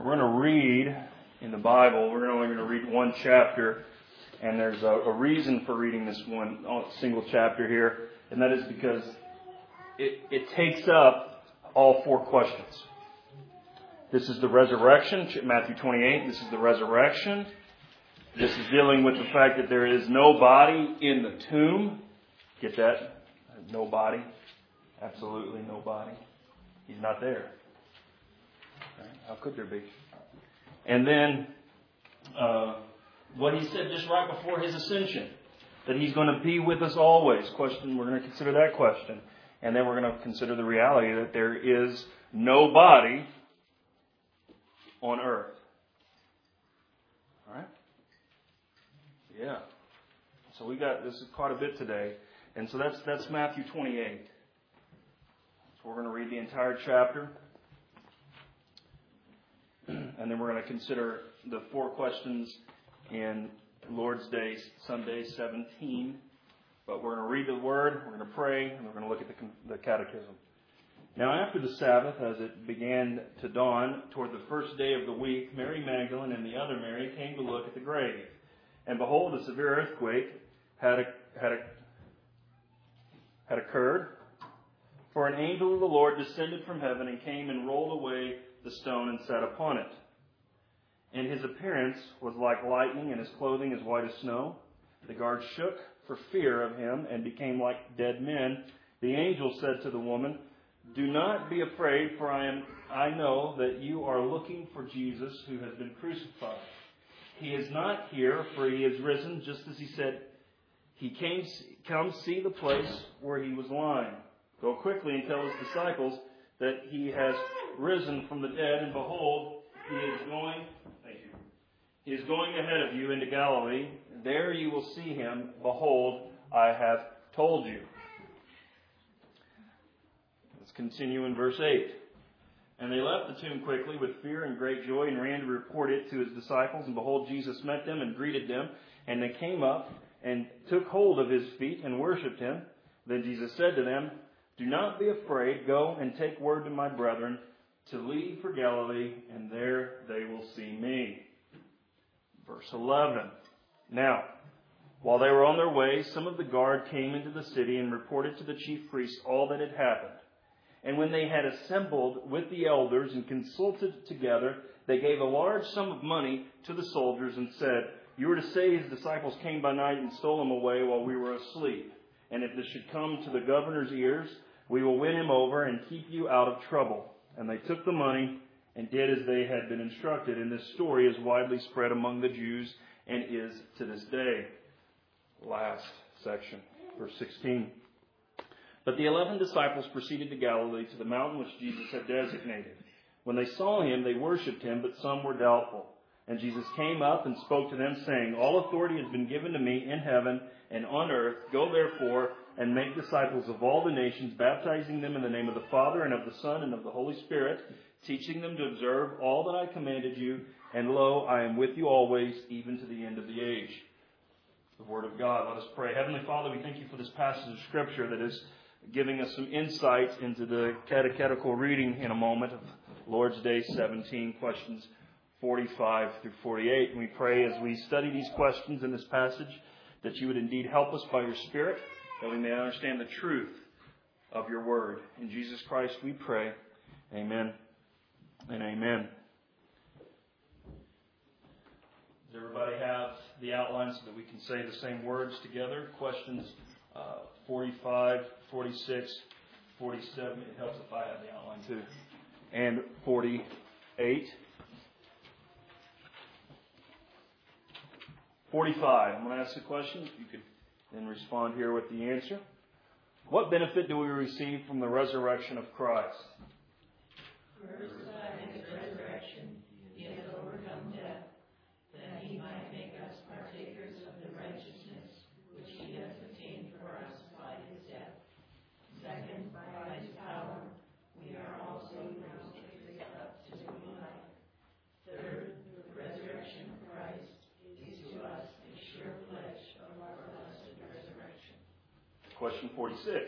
We're going to read in the Bible. We're only going to read one chapter, and there's a reason for reading this one single chapter here, and that is because it takes up all four questions. This is the resurrection, Matthew 28. This is the resurrection. This is dealing with the fact that there is no body in the tomb. Get that? No body. Absolutely no body. He's not there. How could there be? And then what he said just right before his ascension, that he's going to be with us always. We're going to consider that question. And then we're going to consider the reality that there is no body on earth. All right? Yeah. So this is quite a bit today. And so that's Matthew 28. So we're going to read the entire chapter. And then we're going to consider the four questions in Lord's Day, Sunday 17. But we're going to read the Word, we're going to pray, and we're going to look at the Catechism. Now after the Sabbath, as it began to dawn, toward the first day of the week, Mary Magdalene and the other Mary came to look at the grave. And behold, a severe earthquake had occurred. For an angel of the Lord descended from heaven and came and rolled away the stone and sat upon it. And his appearance was like lightning, and his clothing as white as snow. The guards shook for fear of him and became like dead men. The angel said to the woman, "Do not be afraid, for I know that you are looking for Jesus who has been crucified. He is not here, for he is risen, just as he said. Come see the place where he was lying. Go quickly and tell his disciples that he has risen from the dead, and behold, he is going ahead of you into Galilee. There you will see him. Behold, I have told you." Let's continue in verse 8. And they left the tomb quickly with fear and great joy, and ran to report it to his disciples. And behold, Jesus met them and greeted them. And they came up and took hold of his feet and worshipped him. Then Jesus said to them, "Do not be afraid. Go and take word to my brethren to leave for Galilee, and there they will see me." Verse 11. Now, while they were on their way, some of the guard came into the city and reported to the chief priests all that had happened. And when they had assembled with the elders and consulted together, they gave a large sum of money to the soldiers and said, "You are to say his disciples came by night and stole him away while we were asleep. And if this should come to the governor's ears, we will win him over and keep you out of trouble." And they took the money and did as they had been instructed. And this story is widely spread among the Jews and is to this day. Last section, verse 16. But the 11 disciples proceeded to Galilee, to the mountain which Jesus had designated. When they saw him, they worshipped him, but some were doubtful. And Jesus came up and spoke to them, saying, "All authority has been given to me in heaven and on earth. Go therefore and make disciples of all the nations, baptizing them in the name of the Father and of the Son and of the Holy Spirit, teaching them to observe all that I commanded you. And lo, I am with you always, even to the end of the age." The Word of God. Let us pray. Heavenly Father, we thank you for this passage of Scripture that is giving us some insight into the catechetical reading in a moment of Lord's Day 17, questions 45 through 48. And we pray as we study these questions in this passage that you would indeed help us by your Spirit, that we may understand the truth of your Word. In Jesus Christ we pray. Amen and amen. Does everybody have the outline so that we can say the same words together? Questions 45, 46, 47. It helps if I have the outline too. And 48. 45. I'm going to ask the question. You could then respond here with the answer. What benefit do we receive from the resurrection of Christ? First, by his resurrection, he has overcome death, that he might make us partakers of the righteousness which he has obtained for us by his death. Second, by his power, we are also raised up to new life. Third, the resurrection of Christ is to us a sure pledge of our blessed resurrection. Question 46.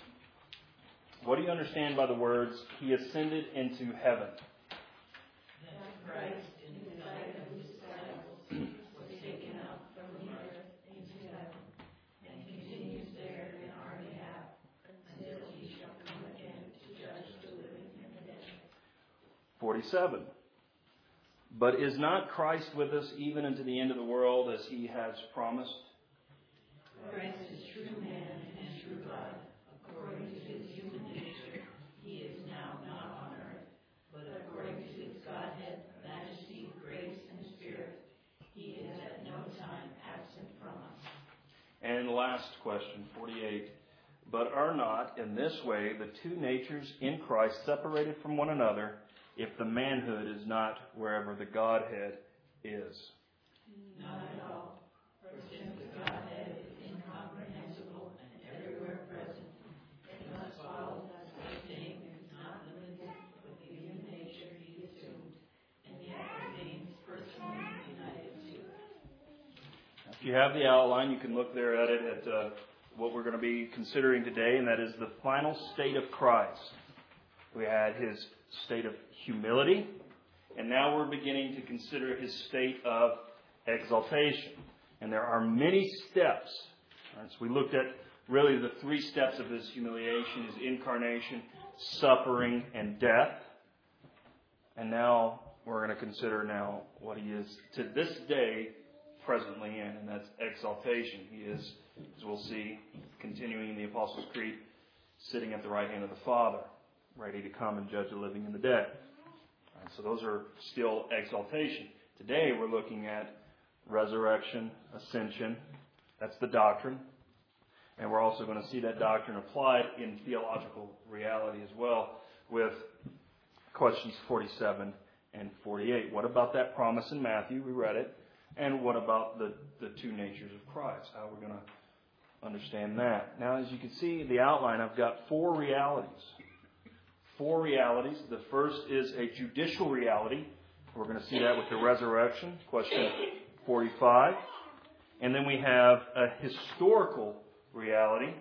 What do you understand by the words, "He ascended into heaven"? That Christ, in the sight of his disciples, was taken up from the earth into heaven, and continues there in our behalf, until he shall come again to judge the living and the dead. 47. But is not Christ with us even unto the end of the world, as he has promised? Christ is true man and true God. According to his human nature, he is now not on earth, but according to his Godhead, majesty, grace, and spirit, he is at no time absent from us. And the last question, 48. But are not, in this way, the two natures in Christ separated from one another, if the manhood is not wherever the Godhead is? Not at all. For since the Godhead is incomprehensible and everywhere present, it must follow that the same is not limited with the human nature he assumed, and yet remains personally united to it. If you have the outline, you can look there at it at what we're going to be considering today, and that is the final state of Christ. We had his state of humility, and now we're beginning to consider his state of exaltation. And there are many steps. Right, so we looked at really the three steps of his humiliation, his incarnation, suffering, and death. And now we're going to consider now what he is to this day presently in, and that's exaltation. He is, as we'll see, continuing in the Apostles' Creed, sitting at the right hand of the Father, ready to come and judge the living and the dead. Right, so those are still exaltation. Today we're looking at resurrection, ascension. That's the doctrine. And we're also going to see that doctrine applied in theological reality as well with questions 47 and 48. What about that promise in Matthew? We read it. And what about the two natures of Christ? How we're going to understand that. Now, as you can see, the outline, I've got four realities. Four realities. The first is a judicial reality. We're going to see that with the resurrection, question 45. And then we have a historical reality,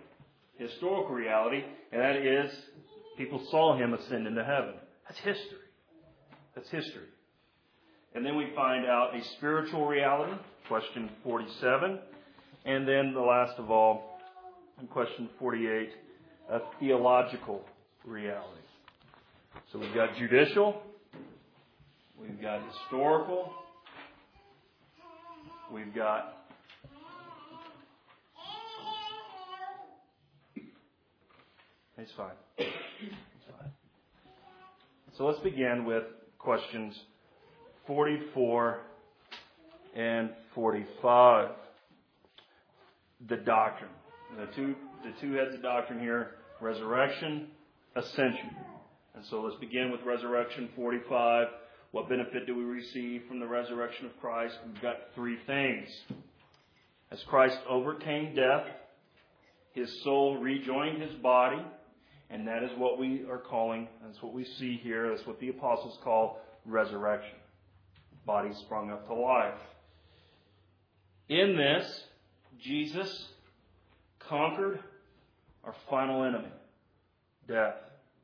and that is people saw him ascend into heaven. That's history. That's history. And then we find out a spiritual reality, question 47. And then the last of all, in question 48, a theological reality. So we've got judicial, we've got historical, we've got it's fine. So let's begin with questions 44 and 45. The doctrine. The two heads of doctrine here, resurrection, ascension. And so let's begin with resurrection 45. What benefit do we receive from the resurrection of Christ? We've got three things. As Christ overcame death, his soul rejoined his body, and that is what we are calling, that's what we see here, that's what the apostles call resurrection. Body sprung up to life. In this, Jesus conquered our final enemy, death.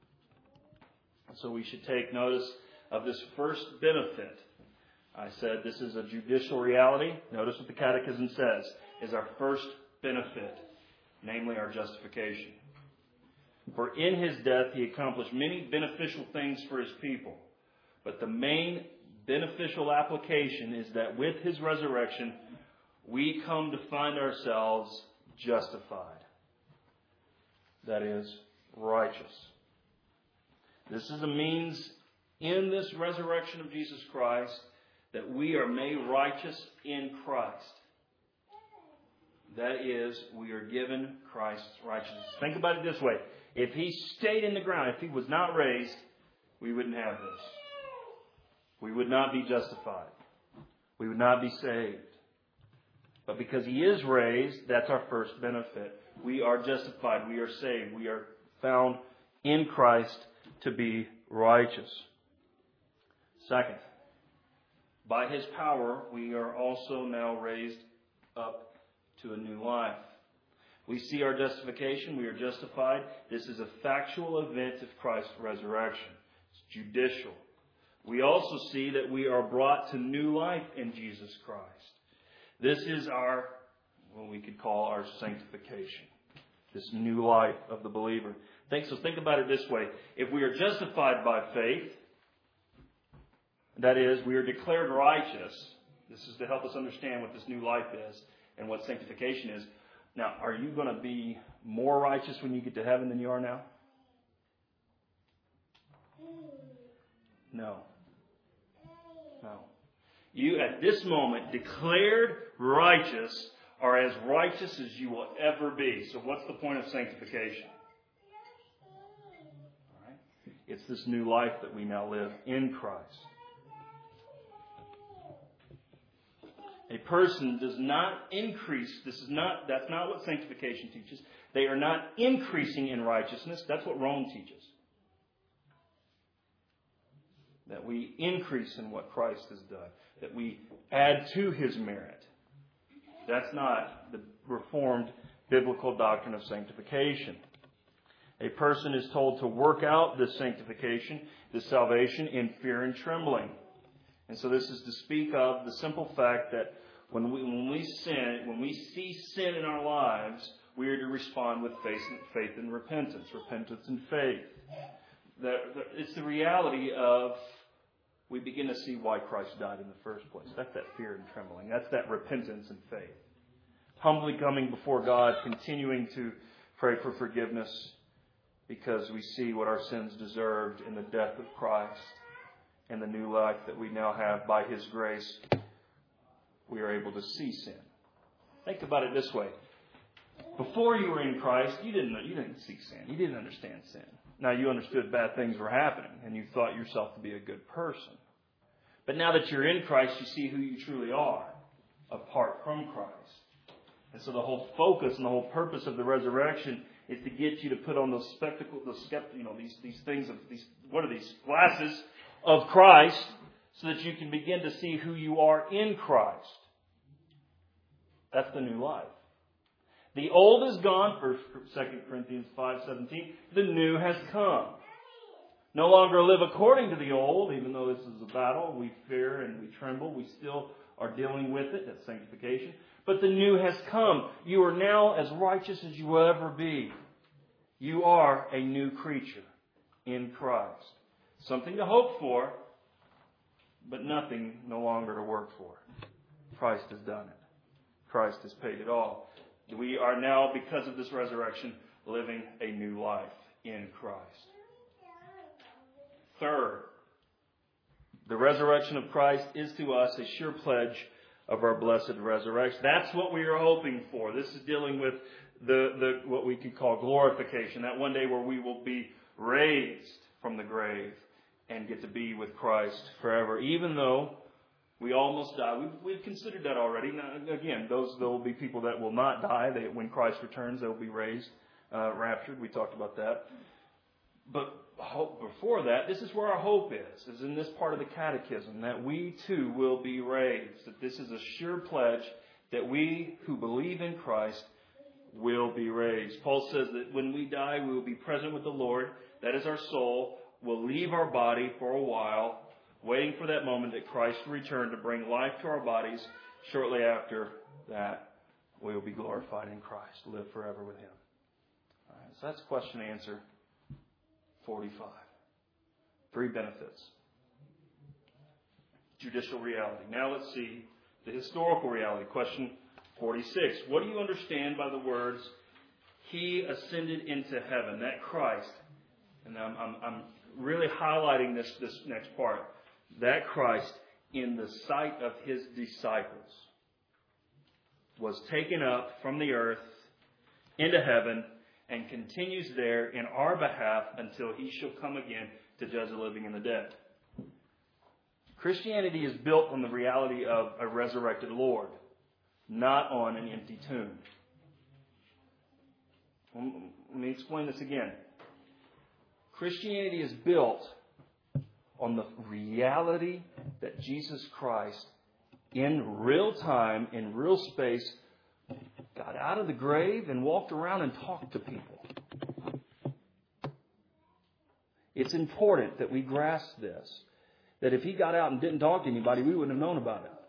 So we should take notice of this first benefit. I said this is a judicial reality. Notice what the Catechism says is our first benefit, namely our justification. For in his death he accomplished many beneficial things for his people. But the main beneficial application is that with his resurrection, we come to find ourselves justified. That is, righteous. This is a means in this resurrection of Jesus Christ that we are made righteous in Christ. That is, we are given Christ's righteousness. Think about it this way. If he stayed in the ground, if he was not raised, we wouldn't have this. We would not be justified. We would not be saved. But because he is raised, that's our first benefit. We are justified. We are saved. We are found in Christ to be righteous. Second, by his power, we are also now raised up to a new life. We see our justification. We are justified. This is a factual event of Christ's resurrection. It's judicial. we also see that we are brought to new life in Jesus Christ. This is what we could call our sanctification. This new life of the believer. So think about it this way. If we are justified by faith, that is, we are declared righteous. This is to help us understand what this new life is and what sanctification is. Now, are you going to be more righteous when you get to heaven than you are now? No. You, at this moment, declared righteous, are as righteous as you will ever be. So what's the point of sanctification? All right. It's this new life that we now live in Christ. A person does not increase. That's not what sanctification teaches. They are not increasing in righteousness. That's what Rome teaches. That we increase in what Christ has done. That we add to His merit. That's not the Reformed biblical doctrine of sanctification. A person is told to work out this sanctification, this salvation, in fear and trembling. And so this is to speak of the simple fact that when we see sin in our lives, we are to respond with faith and repentance and faith. It's the reality of we begin to see why Christ died in the first place. That's that fear and trembling. That's that repentance and faith. Humbly coming before God, continuing to pray for forgiveness because we see what our sins deserved in the death of Christ and the new life that we now have by His grace. We are able to see sin. Think about it this way. Before you were in Christ, you didn't see sin. You didn't understand sin. Now, you understood bad things were happening, and you thought yourself to be a good person. But now that you're in Christ, you see who you truly are, apart from Christ. And so the whole focus and the whole purpose of the resurrection is to get you to put on those spectacles, these things of these. What are these glasses of Christ, so that you can begin to see who you are in Christ. That's the new life. The old is gone, 2 Corinthians 5:17. The new has come. No longer live according to the old, even though this is a battle. We fear and we tremble. We still are dealing with it. That's sanctification. But the new has come. You are now as righteous as you will ever be. You are a new creature in Christ. Something to hope for, but nothing no longer to work for. Christ has done it. Christ has paid it all. We are now, because of this resurrection, living a new life in Christ. Third, the resurrection of Christ is to us a sure pledge of our blessed resurrection. That's what we are hoping for. This is dealing with the what we could call glorification. That one day where we will be raised from the grave and get to be with Christ forever, even though we almost die. We've considered that already. Now, again, there will be people that will not die. When Christ returns, they will be raised, raptured. We talked about that. But before that, this is where our hope is in this part of the catechism, that we too will be raised. That this is a sure pledge that we who believe in Christ will be raised. Paul says that when we die, we will be present with the Lord. That is our soul. We'll leave our body for a while, waiting for that moment that Christ will return to bring life to our bodies. Shortly after that, we will be glorified in Christ, live forever with Him. All right, so that's question and answer 45. 3 benefits. Judicial reality. Now let's see the historical reality. Question 46. What do you understand by the words, He ascended into heaven? That Christ, and I'm really highlighting this next part, that Christ, in the sight of His disciples, was taken up from the earth into heaven and continues there in our behalf until He shall come again to judge the living and the dead. Christianity is built on the reality of a resurrected Lord, not on an empty tomb. Let me explain this again. Christianity is built on the reality that Jesus Christ, in real time, in real space, got out of the grave and walked around and talked to people. It's important that we grasp this. that if he got out and didn't talk to anybody, we wouldn't have known about it.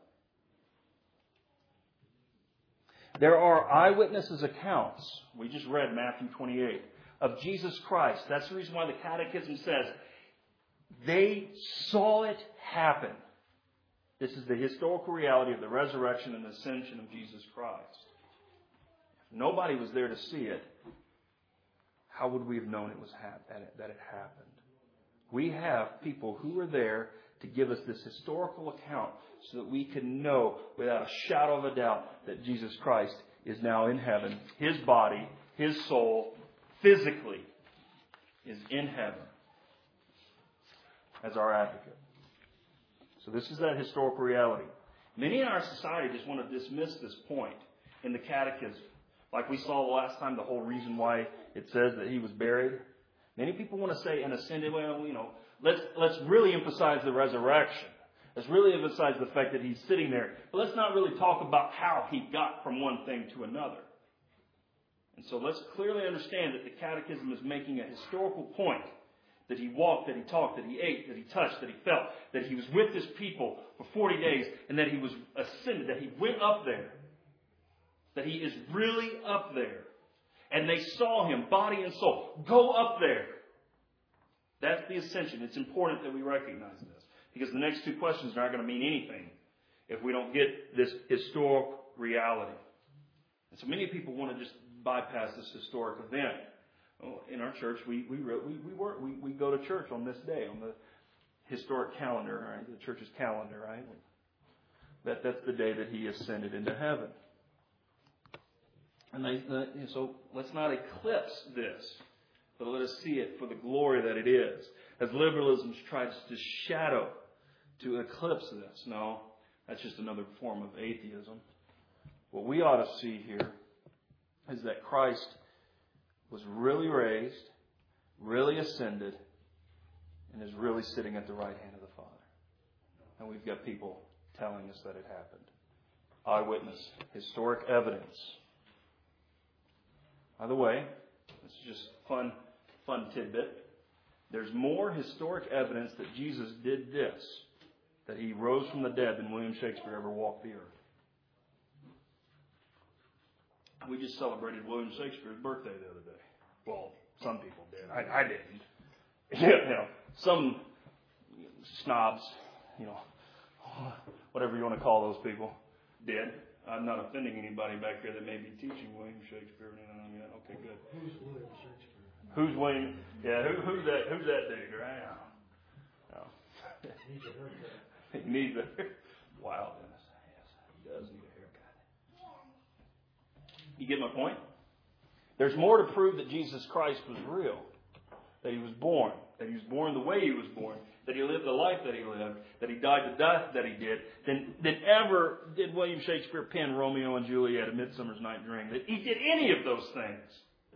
There are eyewitnesses accounts. We just read Matthew 28 of Jesus Christ. That's the reason why the Catechism says they saw it happen. This is the historical reality of the resurrection and ascension of Jesus Christ. If nobody was there to see it, how would we have known that it happened? We have people who were there to give us this historical account so that we can know without a shadow of a doubt that Jesus Christ is now in heaven. His body, His soul, physically is in heaven as our advocate. So this is that historical reality. Many in our society just want to dismiss this point in the Catechism. Like we saw the last time, the whole reason why it says that He was buried. Many people want to say and ascended. Well, let's really emphasize the resurrection. Let's really emphasize the fact that He's sitting there. But let's not really talk about how He got from one thing to another. And so let's clearly understand that the Catechism is making a historical point. That He walked, that He talked, that He ate, that He touched, that He felt. That He was with His people for 40 days. And that He was ascended, that He went up there. That He is really up there. And they saw Him, body and soul, go up there. That's the ascension. It's important that we recognize this. Because the next two questions are not going to mean anything if we don't get this historic reality. And so many people want to just bypass this historic event. In our church, we go to church on this day, on the historic calendar, right? The church's calendar, right? That's the day that He ascended into heaven. And so let's not eclipse this, but let us see it for the glory that it is. As liberalism tries to shadow, to eclipse this. No, that's just another form of atheism. What we ought to see here is that Christ was really raised, really ascended, and is really sitting at the right hand of the Father. And we've got people telling us that it happened. Eyewitness, historic evidence. By the way, this is just fun tidbit. There's more historic evidence that Jesus did this, that He rose from the dead, than William Shakespeare ever walked the earth. We just celebrated William Shakespeare's birthday the other day. Well, some people did. I didn't. Some snobs, whatever you want to call those people, did. I'm not offending anybody back here that may be teaching William Shakespeare. Okay, good. Who's William Shakespeare? Who's William? Yeah, who's that dude, right? No. Needs a haircut. He needs a haircut. Wow, Dennis. Yes, he does need a haircut. You get my point? There's more to prove that Jesus Christ was real. That He was born. That He was born the way He was born. That He lived the life that He lived. That He died the death that He did. Than ever did William Shakespeare pen Romeo and Juliet, A Midsummer's Night Dream. That He did any of those things.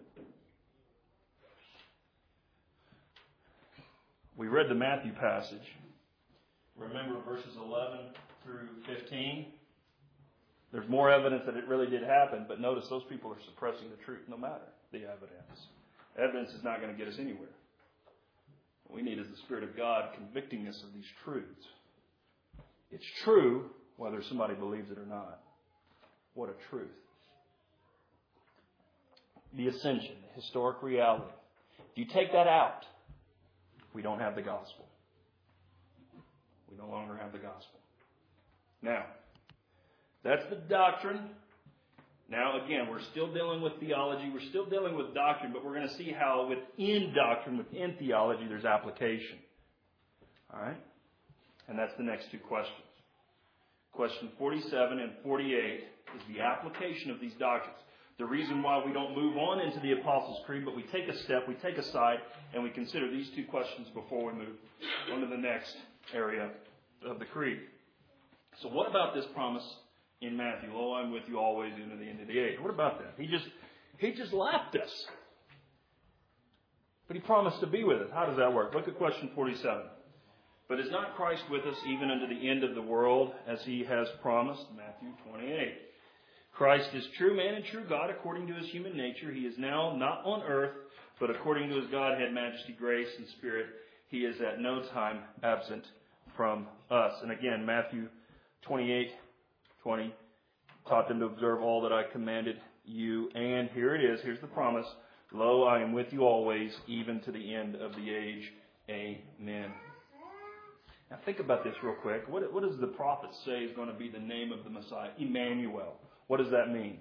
We read the Matthew passage. Remember verses 11 through 15? There's more evidence that it really did happen, but notice those people are suppressing the truth no matter the evidence. Evidence is not going to get us anywhere. What we need is the Spirit of God convicting us of these truths. It's true whether somebody believes it or not. What a truth. The ascension, the historic reality. If you take that out, we don't have the gospel. We no longer have the gospel. Now, that's the doctrine. Now, again, we're still dealing with theology. We're still dealing with doctrine, but we're going to see how within doctrine, within theology, there's application. All right? And that's the next two questions. Question 47 and 48 is the application of these doctrines. The reason why we don't move on into the Apostles' Creed, but we take a step, we take a side, and we consider these two questions before we move on to the next area of the Creed. So what about this promise in Matthew? Oh, I'm with you always into the end of the age. What about that? He just left us. But He promised to be with us. How does that work? Look at question 47. But is not Christ with us even unto the end of the world, as He has promised? Matthew 28. Christ is true man and true God according to His human nature. He is now not on earth, but according to His Godhead, majesty, grace, and spirit, He is at no time absent from us. And again, Matthew 28:20 taught them to observe all that I commanded you. And here it is. Here's the promise. Lo, I am with you always, even to the end of the age. Amen. Now think about this real quick. What does the prophet say is going to be the name of the Messiah? Emmanuel. What does that mean?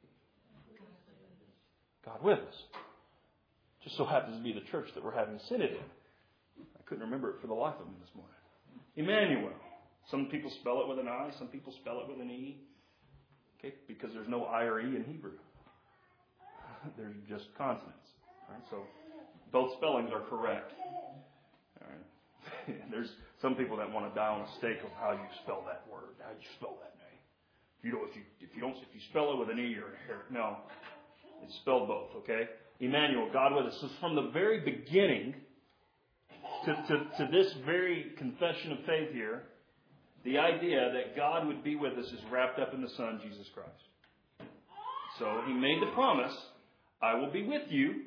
God with us. Just so happens to be the church that we're having synod in. I couldn't remember it for the life of me this morning. Emmanuel. Some people spell it with an I. Some people spell it with an E. Okay, because there's no I or E in Hebrew. There's just consonants. Right? So both spellings are correct. All right. There's some people that want to die on a stake of how you spell that word. How you spell that name. If you spell it with an E or an R, no, it's spelled both. Okay. Emmanuel, God with us. So from the very beginning to this very confession of faith here, the idea that God would be with us is wrapped up in the Son, Jesus Christ. So He made the promise, I will be with you.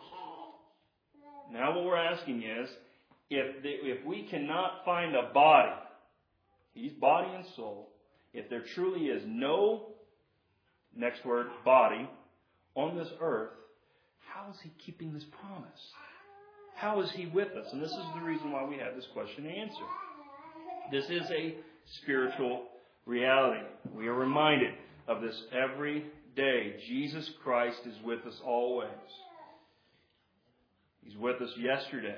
Now what we're asking is, if we cannot find a body, He's body and soul, if there truly is no, next word, body, on this earth, how is He keeping this promise? How is He with us? And this is the reason why we have this question and answer. This is a spiritual reality. We are reminded of this every day. Jesus Christ is with us always. He's with us yesterday.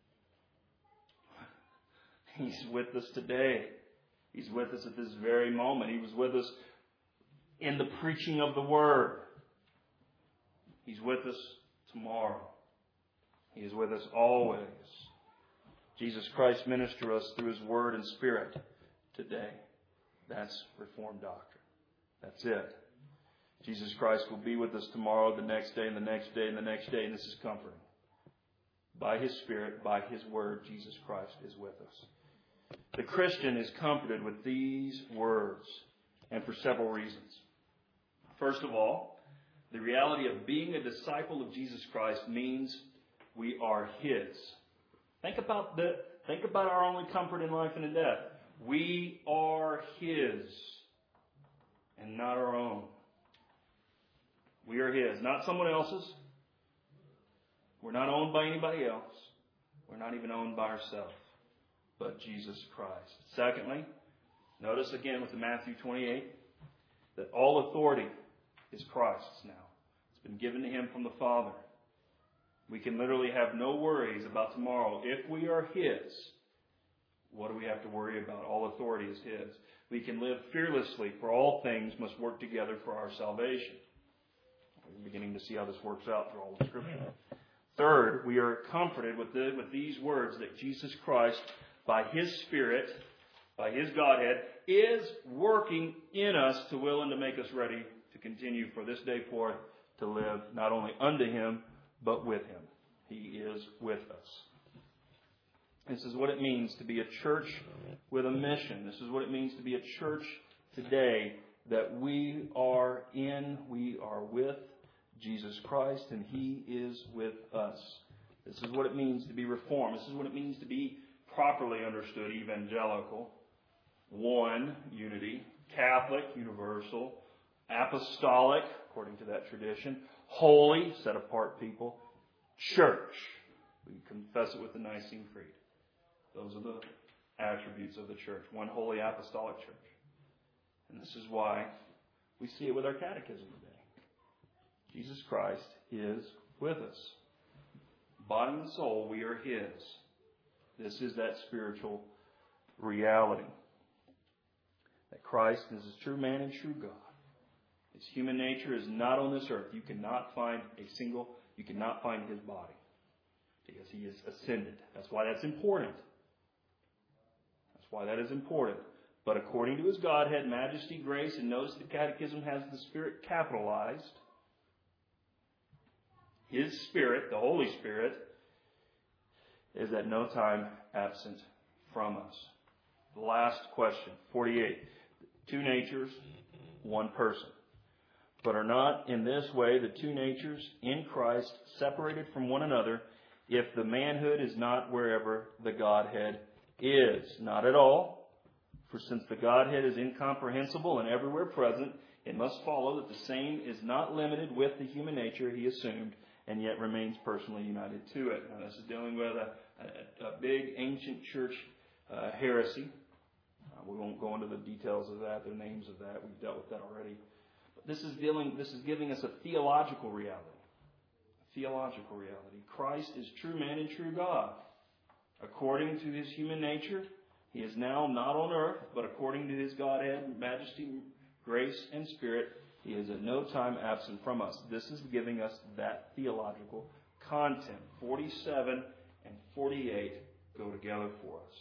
He's with us today. He's with us at this very moment. He was with us in the preaching of the Word. He's with us tomorrow. He is with us always. Jesus Christ ministers to us through His Word and Spirit today. That's Reformed doctrine. That's it. Jesus Christ will be with us tomorrow, the next day, and the next day, and the next day, and this is comforting. By His Spirit, by His Word, Jesus Christ is with us. The Christian is comforted with these words, and for several reasons. First of all, the reality of being a disciple of Jesus Christ means we are His. Think about our only comfort in life and in death. We are His and not our own. We are His, not someone else's. We're not owned by anybody else. We're not even owned by ourselves, but Jesus Christ. Secondly, notice again with the Matthew 28 that all authority is Christ's now. It's been given to Him from the Father. We can literally have no worries about tomorrow. If we are His, what do we have to worry about? All authority is His. We can live fearlessly, for all things must work together for our salvation. We're beginning to see how this works out through all the Scripture. Third, we are comforted with these words that Jesus Christ, by His Spirit, by His Godhead, is working in us to will and to make us ready to continue for this day forth to live not only unto Him, but with Him. He is with us. This is what it means to be a church with a mission. This is what it means to be a church today, that we are with Jesus Christ, and He is with us. This is what it means to be Reformed. This is what it means to be properly understood evangelical. One, unity. Catholic, universal. Apostolic, according to that tradition. Holy, set apart people. Church. We confess it with the Nicene Creed. Those are the attributes of the church. One holy apostolic church. And this is why we see it with our catechism today. Jesus Christ is with us. Body and soul, we are His. This is that spiritual reality. That Christ is a true man and true God. His human nature is not on this earth. You cannot find His body. Because He is ascended. That's why that's important. That's why that is important. But according to His Godhead, majesty, grace, and notice the Catechism has the Spirit capitalized. His Spirit, the Holy Spirit, is at no time absent from us. The last question, 48. 2 natures, one person. But are not in this way the 2 natures in Christ separated from one another if the manhood is not wherever the Godhead is. Not at all. For since the Godhead is incomprehensible and everywhere present, it must follow that the same is not limited with the human nature He assumed and yet remains personally united to it. Now, this is dealing with a big ancient church heresy. We won't go into the details of that, the names of that. We've dealt with that already. But this is giving us a theological reality. A theological reality. Christ is true man and true God. According to His human nature, He is now not on earth, but according to His Godhead, majesty, grace, and Spirit, He is at no time absent from us. This is giving us that theological content. 47 and 48 go together for us.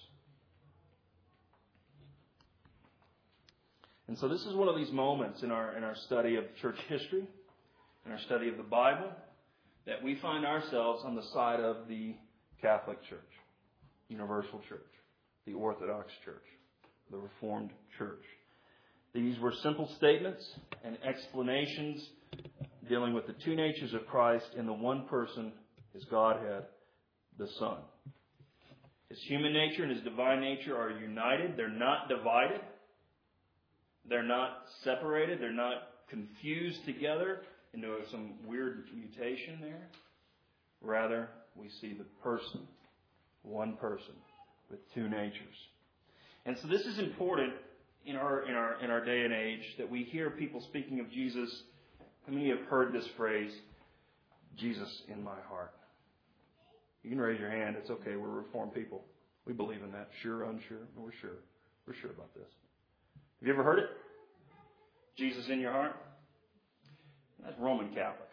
And so this is one of these moments in our study of church history, in our study of the Bible, that we find ourselves on the side of the Catholic Church, Universal Church, the Orthodox Church, the Reformed Church. These were simple statements and explanations dealing with the two natures of Christ in the one person, His Godhead, the Son. His human nature and His divine nature are united. They're not divided. They're not separated. They're not confused together into some weird mutation there. Rather, we see the person, one person, with two natures. And so this is important in our day and age, that we hear people speaking of Jesus. How many have heard this phrase, Jesus in my heart? You can raise your hand. It's okay. We're Reformed people. We believe in that. Sure, unsure? We're sure. We're sure about this. Have you ever heard it? Jesus in your heart? That's Roman Catholic.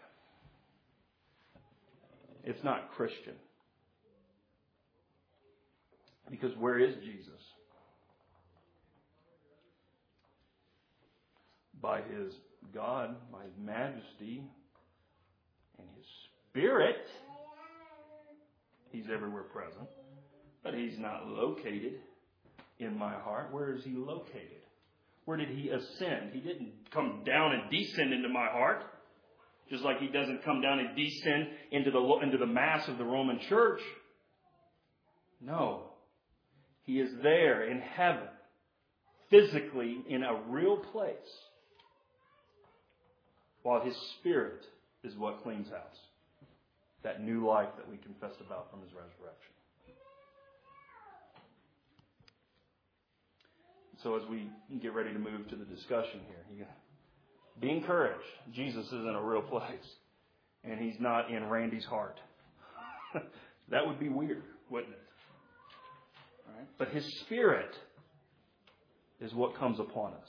It's not Christian. Because where is Jesus? By His God, by His majesty, and His Spirit, He's everywhere present. But He's not located in my heart. Where is He located? Where did He ascend? He didn't come down and descend into my heart. Just like He doesn't come down and descend into the mass of the Roman Church. No. He is there in heaven. Physically in a real place. While His Spirit is what cleans house. That new life that we confessed about from His resurrection. So as we get ready to move to the discussion here, be encouraged. Jesus is in a real place. And He's not in Randy's heart. That would be weird, wouldn't it? Right? But His Spirit is what comes upon us.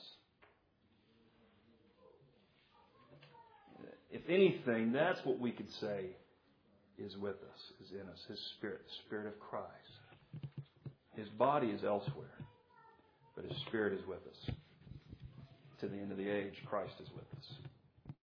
If anything, that's what we could say is with us, is in us. His Spirit, the Spirit of Christ. His body is elsewhere, but His Spirit is with us. To the end of the age, Christ is with us.